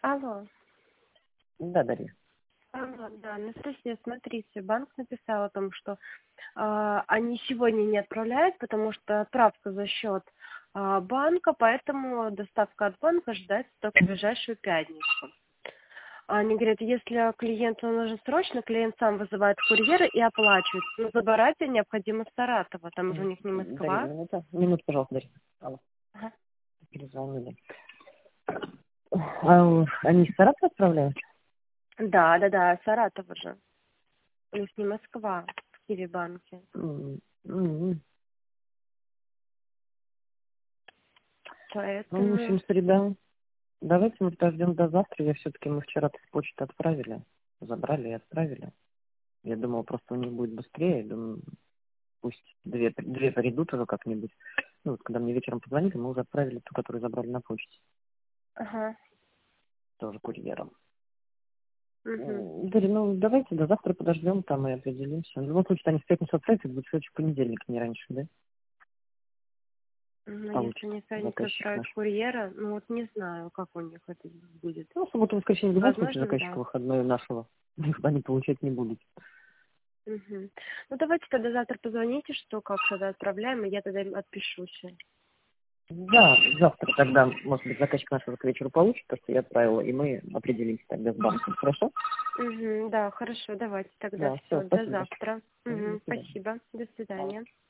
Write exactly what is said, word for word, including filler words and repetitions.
Алло. Да, Дарья. Алло, да, Анастасия, смотрите, банк написал о том, что а, они сегодня не отправляют, потому что отправка за счет а, банка, поэтому доставка от банка ждать только в ближайшую пятницу. Они говорят, если клиенту нужно срочно, клиент сам вызывает курьера и оплачивает. Но забирать необходимо с Саратова, там же у них не Дарья, Москва. минута. Минуту, пожалуйста, Дарья. Алло. Ага. Перезвонили. А, они из Саратова отправляют? Да, да, да, Саратова же. У них не Москва в Киви-банке. М, м. Ну, в Поэтому... общем, среда. Давайте мы подождем до завтра. Я все-таки мы вчера с почты отправили. Забрали и отправили. Я думал, просто у них будет быстрее. Я думаю, пусть две, две придут уже как-нибудь. Ну, вот когда мне вечером позвонили, мы уже отправили ту, которую забрали на почте. Ага. Тоже курьером. Угу. М, Дарья, ну давайте до завтра подождем, там и определимся. В любом случае, они в пятницу отправят, это будет в следующий понедельник, не раньше, да? Ну, если Получится не пятницу заказчик отправить наш. курьера, ну вот не знаю, как у них это будет. Ну, в субботу, воскресенье в любом случае Возможно, заказчик да. выходной нашего. Их они получать не будут. Угу. Ну давайте тогда завтра позвоните, что как тогда отправляем, и я тогда им отпишусь. Да, завтра тогда, может быть, заказчик нашего к вечеру получит то, что я отправила, и мы определимся тогда с банком. Хорошо? Угу, да, хорошо, давайте тогда Да, все, все, до спасибо. завтра. Мгм, Угу, до свидания. спасибо, до свидания.